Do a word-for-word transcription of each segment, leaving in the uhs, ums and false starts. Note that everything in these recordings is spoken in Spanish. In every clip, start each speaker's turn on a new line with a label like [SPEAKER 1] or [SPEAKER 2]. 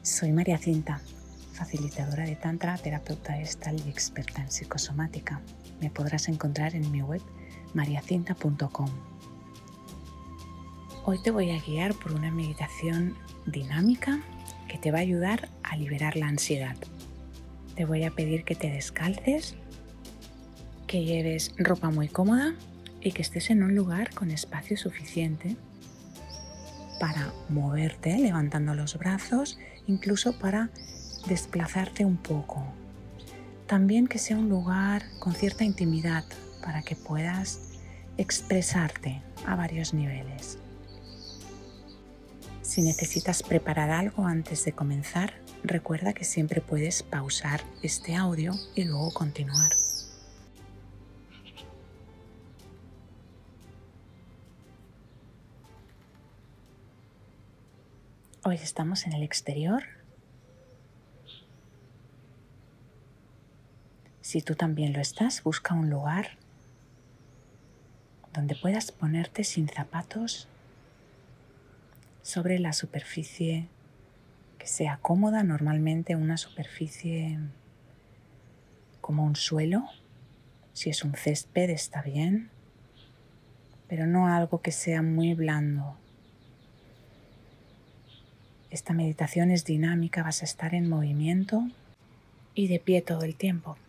[SPEAKER 1] Soy María Cinta, facilitadora de Tantra, terapeuta gestal y experta en psicosomática. Me podrás encontrar en mi web maria cinta punto com. Hoy te voy a guiar por una meditación dinámica que te va a ayudar a liberar la ansiedad. Te voy a pedir que te descalces, que lleves ropa muy cómoda y que estés en un lugar con espacio suficiente para moverte levantando los brazos, incluso para desplazarte un poco. También que sea un lugar con cierta intimidad para que puedas expresarte a varios niveles. Si necesitas preparar algo antes de comenzar, recuerda que siempre puedes pausar este audio y luego continuar. Hoy estamos en el exterior. Si tú también lo estás, busca un lugar donde puedas ponerte sin zapatos sobre la superficie que sea cómoda, normalmente una superficie como un suelo. Si es un césped está bien, pero no algo que sea muy blando. Esta meditación es dinámica, vas a estar en movimiento y de pie todo el tiempo.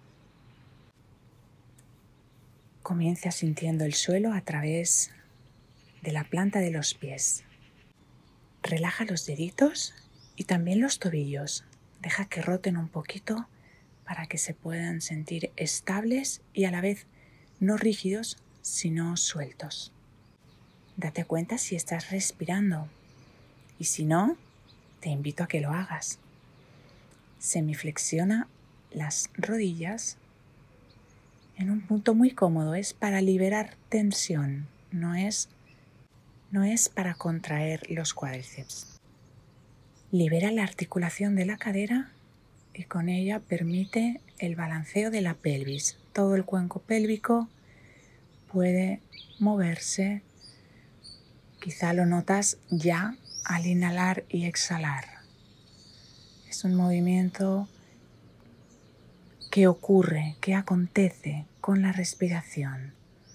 [SPEAKER 1] Comienza sintiendo el suelo a través de la planta de los pies. Relaja los deditos y también los tobillos. Deja que roten un poquito para que se puedan sentir estables y a la vez no rígidos, sino sueltos. Date cuenta si estás respirando y si no, te invito a que lo hagas. Semiflexiona las rodillas en un punto muy cómodo. Es para liberar tensión, no es, no es para contraer los cuádriceps. Libera la articulación de la cadera y con ella permite el balanceo de la pelvis. Todo el cuenco pélvico puede moverse. Quizá lo notas ya al inhalar y exhalar. Es un movimiento que ocurre, que acontece con la respiración.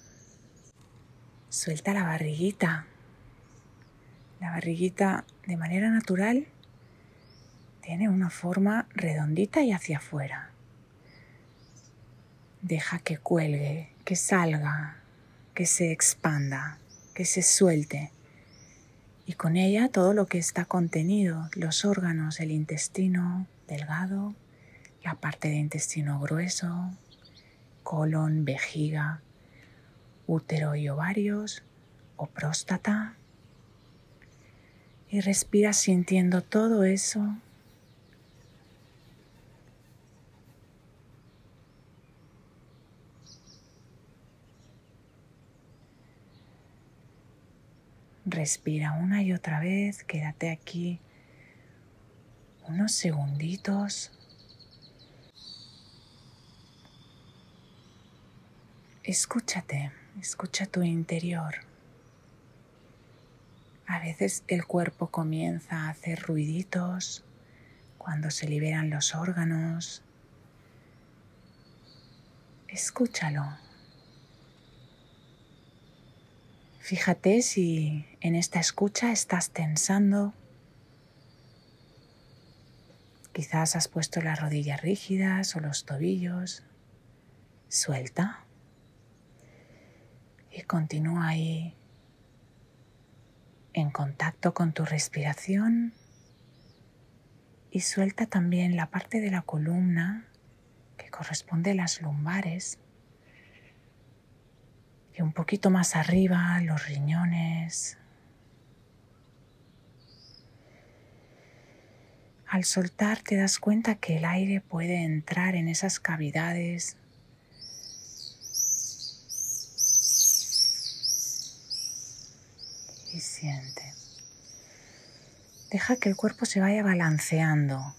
[SPEAKER 1] Suelta la barriguita. La barriguita de manera natural tiene una forma redondita y hacia afuera. Deja que cuelgue, que salga, que se expanda, que se suelte. Y con ella todo lo que está contenido, los órganos, el intestino delgado, la parte de intestino grueso, colon, vejiga, útero y ovarios o próstata. Y respira sintiendo todo eso. Respira una y otra vez, quédate aquí unos segunditos. Escúchate, escucha tu interior. A veces el cuerpo comienza a hacer ruiditos cuando se liberan los órganos. Escúchalo. Fíjate si en esta escucha estás tensando. Quizás has puesto las rodillas rígidas o los tobillos. Suelta. Y continúa ahí en contacto con tu respiración. Y suelta también la parte de la columna que corresponde a las lumbares. Y un poquito más arriba, los riñones. Al soltar te das cuenta que el aire puede entrar en esas cavidades. Y siente. Deja que el cuerpo se vaya balanceando.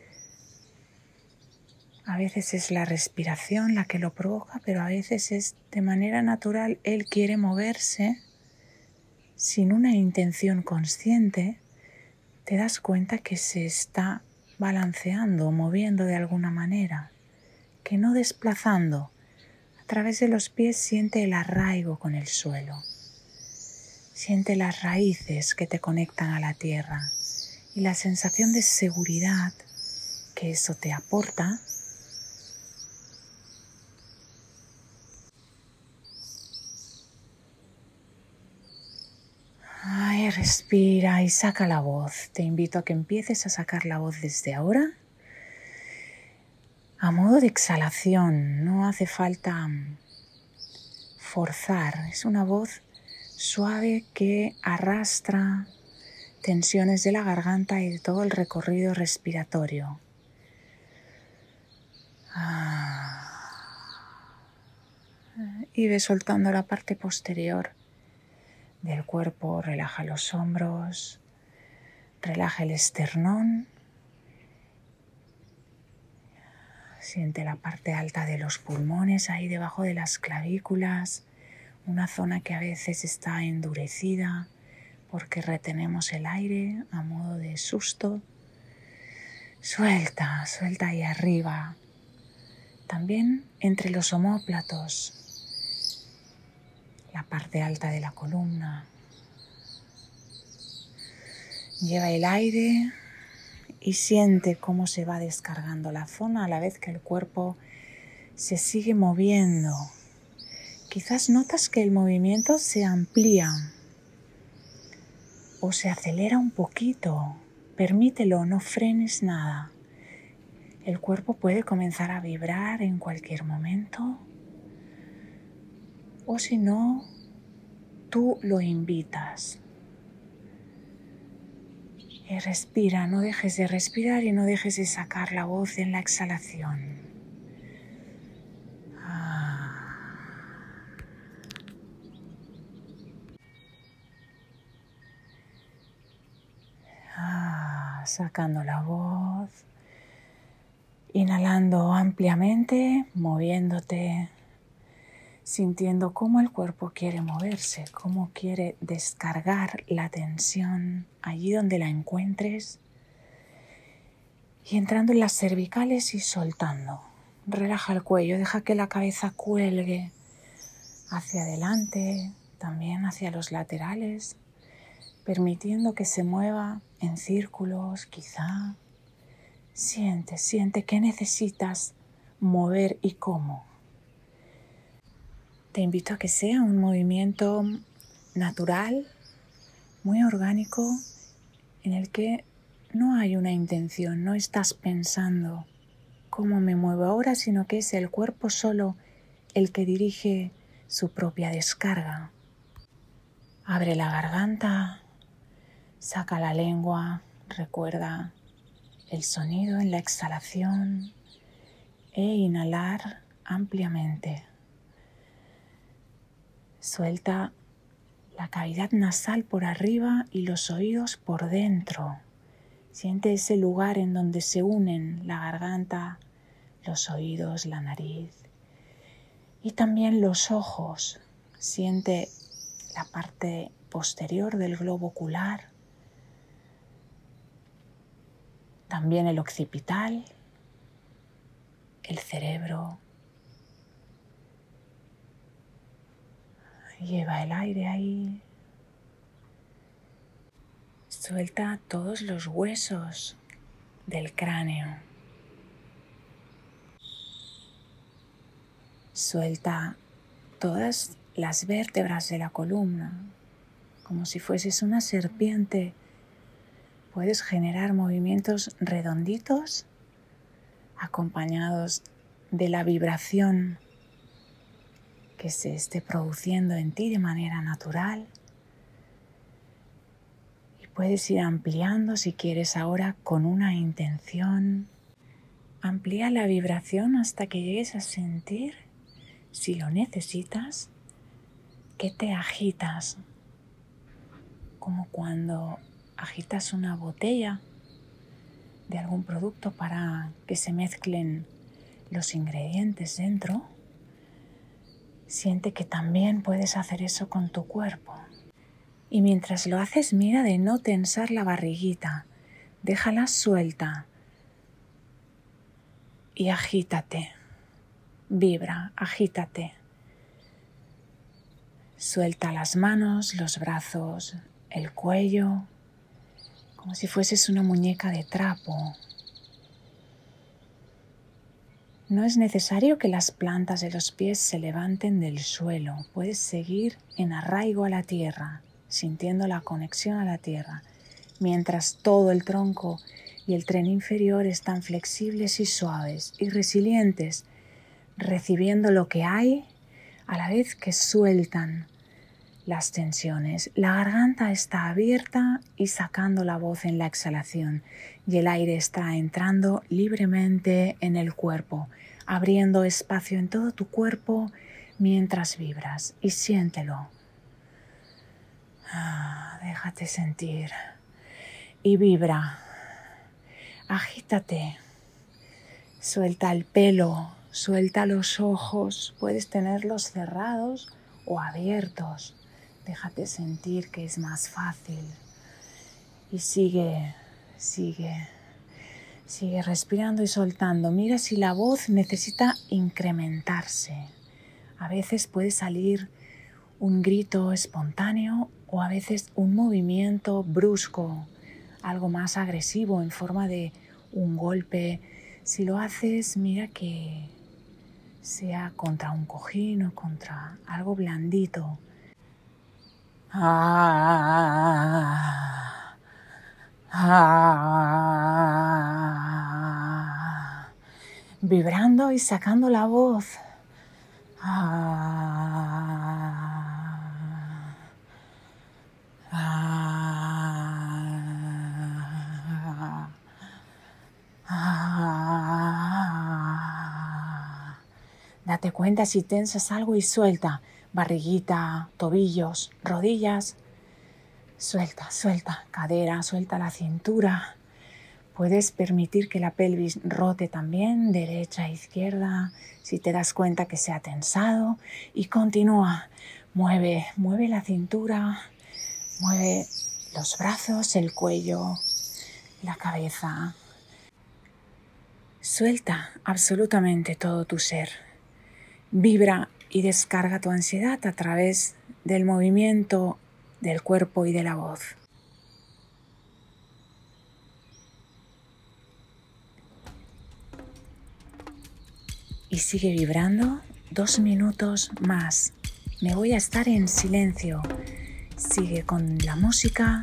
[SPEAKER 1] A veces es la respiración la que lo provoca, pero a veces es de manera natural. Él quiere moverse sin una intención consciente, te das cuenta que se está balanceando, moviendo de alguna manera, que no desplazando. A través de los pies siente el arraigo con el suelo. Siente las raíces que te conectan a la tierra y la sensación de seguridad que eso te aporta. Ay, respira y saca la voz. Te invito a que empieces a sacar la voz desde ahora. A modo de exhalación, no hace falta forzar. Es una voz suave que arrastra tensiones de la garganta y de todo el recorrido respiratorio. Y ve soltando la parte posterior del cuerpo. Relaja los hombros, relaja el esternón. Siente la parte alta de los pulmones, ahí debajo de las clavículas, una zona que a veces está endurecida porque retenemos el aire a modo de susto. Suelta, suelta ahí arriba. También entre los omóplatos, la parte alta de la columna. Lleva el aire y siente cómo se va descargando la zona a la vez que el cuerpo se sigue moviendo. Quizás notas que el movimiento se amplía o se acelera un poquito. Permítelo, no frenes nada. El cuerpo puede comenzar a vibrar en cualquier momento, o si no, tú lo invitas. Y respira, no dejes de respirar y no dejes de sacar la voz en la exhalación. Ah. Ah, sacando la voz, inhalando ampliamente, moviéndote, sintiendo cómo el cuerpo quiere moverse, cómo quiere descargar la tensión allí donde la encuentres y entrando en las cervicales y soltando. Relaja el cuello, deja que la cabeza cuelgue hacia adelante, también hacia los laterales, permitiendo que se mueva en círculos, quizá. Siente, siente qué necesitas mover y cómo. Te invito a que sea un movimiento natural, muy orgánico, en el que no hay una intención, no estás pensando cómo me muevo ahora, sino que es el cuerpo solo el que dirige su propia descarga. Abre la garganta, saca la lengua, recuerda el sonido en la exhalación e inhalar ampliamente. Suelta la cavidad nasal por arriba y los oídos por dentro. Siente ese lugar en donde se unen la garganta, los oídos, la nariz y también los ojos. Siente la parte posterior del globo ocular, también el occipital, el cerebro. Lleva el aire ahí. Suelta todos los huesos del cráneo. Suelta todas las vértebras de la columna. Como si fueses una serpiente, puedes generar movimientos redonditos acompañados de la vibración que se esté produciendo en ti de manera natural. Y puedes ir ampliando si quieres ahora con una intención. Amplía la vibración hasta que llegues a sentir, si lo necesitas, que te agitas, como cuando agitas una botella de algún producto para que se mezclen los ingredientes dentro. Siente que también puedes hacer eso con tu cuerpo. Y mientras lo haces, mira de no tensar la barriguita. déjala suelta y agítate, vibra, agítate. Suelta las manos, los brazos, el cuello, como si fueses una muñeca de trapo. No es necesario que las plantas de los pies se levanten del suelo. Puedes seguir en arraigo a la tierra, sintiendo la conexión a la tierra, mientras todo el tronco y el tren inferior están flexibles y suaves y resilientes, recibiendo lo que hay a la vez que sueltan las tensiones. La garganta está abierta y sacando la voz en la exhalación, y el aire está entrando libremente en el cuerpo, abriendo espacio en todo tu cuerpo mientras vibras, y siéntelo. Ah, déjate sentir y vibra. Agítate. Suelta el pelo, suelta los ojos. Puedes tenerlos cerrados o abiertos. Déjate sentir, que es más fácil. Y sigue, sigue, sigue respirando y soltando. Mira si la voz necesita incrementarse. A veces puede salir un grito espontáneo o a veces un movimiento brusco, algo más agresivo en forma de un golpe. Si lo haces, mira que sea contra un cojín o contra algo blandito. Ah, ah, vibrando y sacando la voz. Ah, ah, ah. Date cuenta si tensas algo y suelta. Barriguita, tobillos, rodillas. Suelta, suelta. Cadera, suelta la cintura. Puedes permitir que la pelvis rote también, derecha e izquierda, si te das cuenta que se ha tensado. Y continúa. Mueve, mueve la cintura, mueve los brazos, el cuello, la cabeza. Suelta absolutamente todo tu ser. Vibra y descarga tu ansiedad a través del movimiento del cuerpo y de la voz. Y sigue vibrando dos minutos más. Me voy a estar en silencio. Sigue con la música.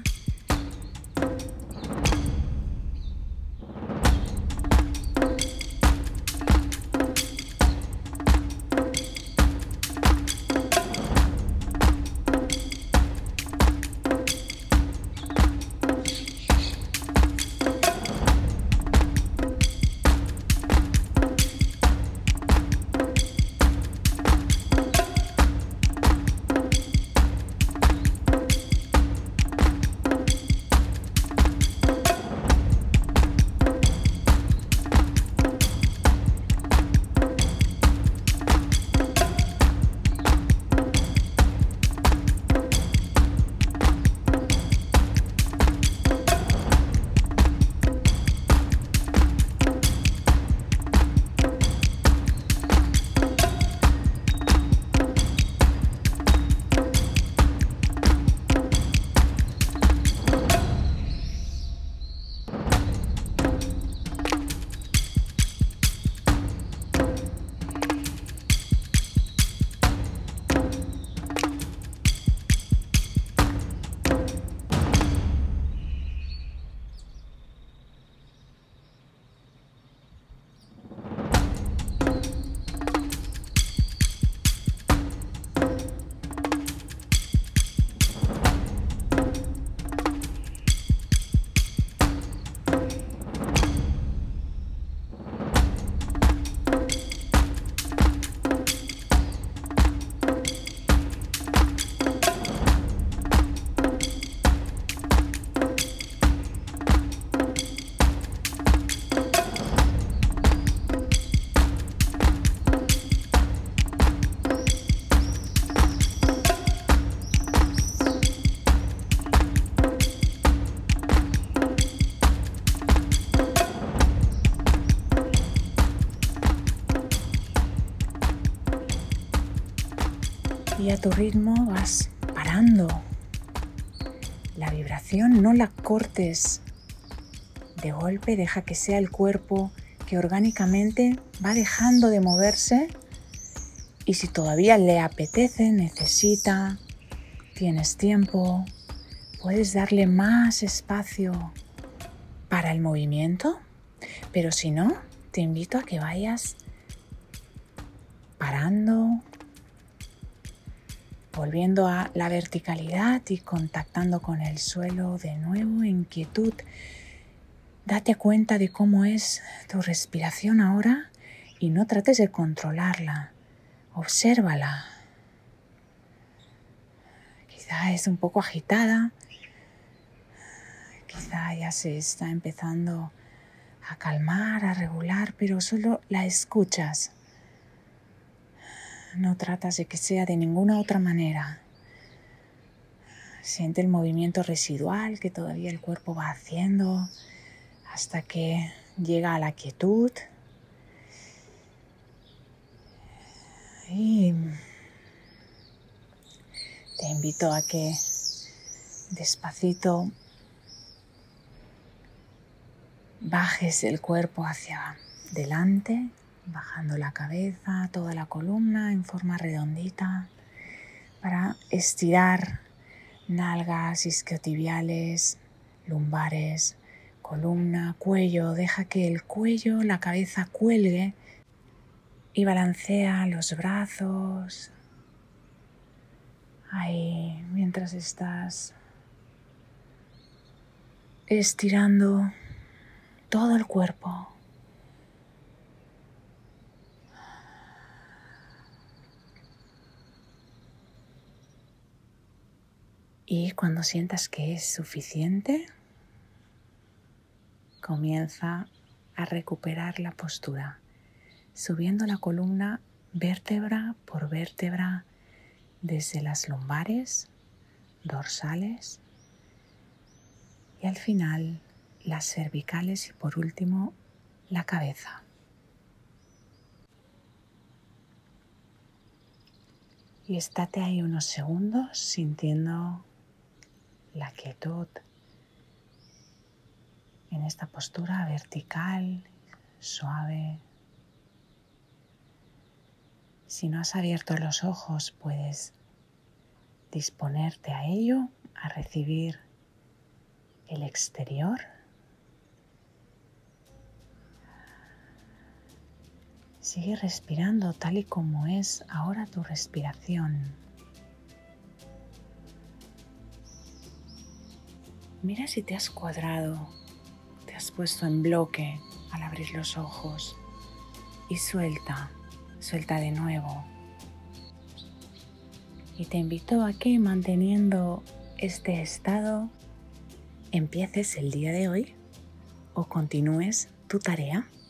[SPEAKER 1] a tu ritmo vas parando. La vibración no la cortes de golpe, deja que sea el cuerpo que orgánicamente va dejando de moverse, y si todavía le apetece, necesita, tienes tiempo, puedes darle más espacio para el movimiento, pero si no, te invito a que vayas parando, volviendo a la verticalidad y contactando con el suelo de nuevo en quietud. Date cuenta de cómo es tu respiración ahora y no trates de controlarla. Obsérvala. Quizá es un poco agitada, quizá ya se está empezando a calmar, a regular, pero solo la escuchas. No tratas de que sea de ninguna otra manera. Siente el movimiento residual que todavía el cuerpo va haciendo hasta que llega a la quietud. Y te invito a que despacito bajes el cuerpo hacia delante, bajando la cabeza, toda la columna en forma redondita, para estirar nalgas, isquiotibiales, lumbares, columna, cuello. Deja que el cuello, la cabeza cuelgue y balancea los brazos. Ahí, mientras estás estirando todo el cuerpo. Y cuando sientas que es suficiente, comienza a recuperar la postura, subiendo la columna vértebra por vértebra, desde las lumbares, dorsales y al final las cervicales y por último la cabeza. Y estate ahí unos segundos sintiendo la quietud en esta postura vertical, suave. Si no has abierto los ojos, puedes disponerte a ello, a recibir el exterior. Sigue respirando tal y como es ahora tu respiración. Mira si te has cuadrado, te has puesto en bloque al abrir los ojos y suelta, suelta de nuevo. Y te invito a que, manteniendo este estado, empieces el día de hoy o continúes tu tarea.